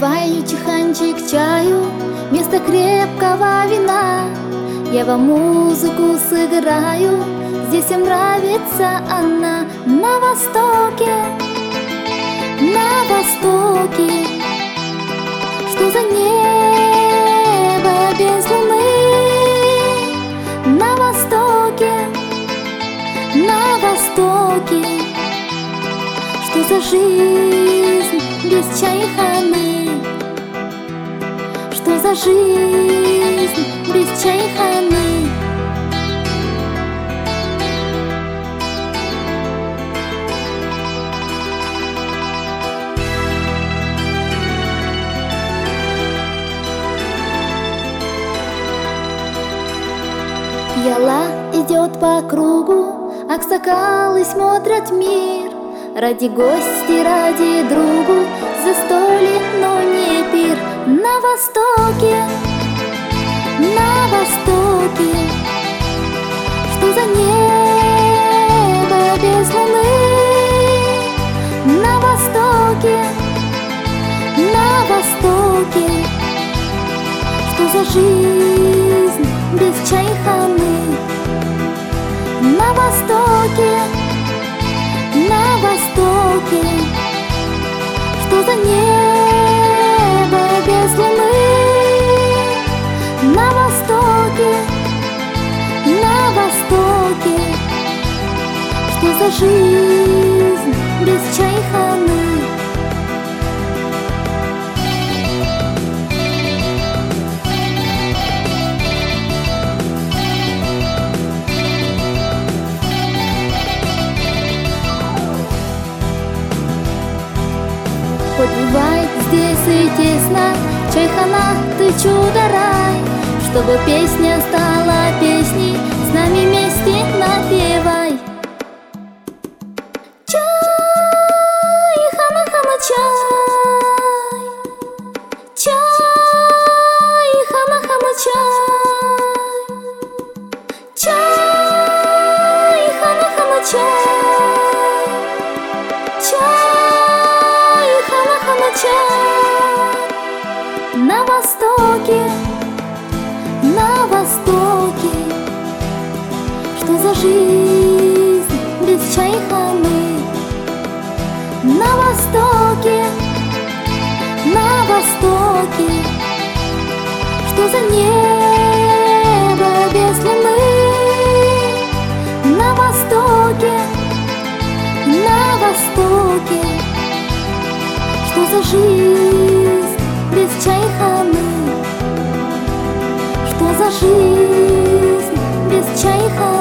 Попиваю чайханчик чаю вместо крепкого вина. Я вам музыку сыграю, здесь всем нравится она. На востоке, что за небо без луны? На востоке, что за жизнь без чайханы? Что за жизнь без чайханы? Пьяла идет по кругу, аксакалы смотрят мир. Ради гости, ради другу, застолье, но не пир. На востоке, что за небо без луны? На востоке, что за жизнь без чайханы? На востоке, что за небо без луны? На востоке, что за жизнь без чайханы? Хоть бывает здесь и тесно, чайхана, ты чудо-рай. Чтобы песня стала песней, с нами вместе напевай. Чай, хана-хана, чай. Чай, хана-хана, чай. Чай, хана-хана, чай. Чай, на востоке, что за жизнь без чайханы? На востоке, что за небо без луны? На востоке, что за жизнь без чайханы? Что за жизнь без чайханы?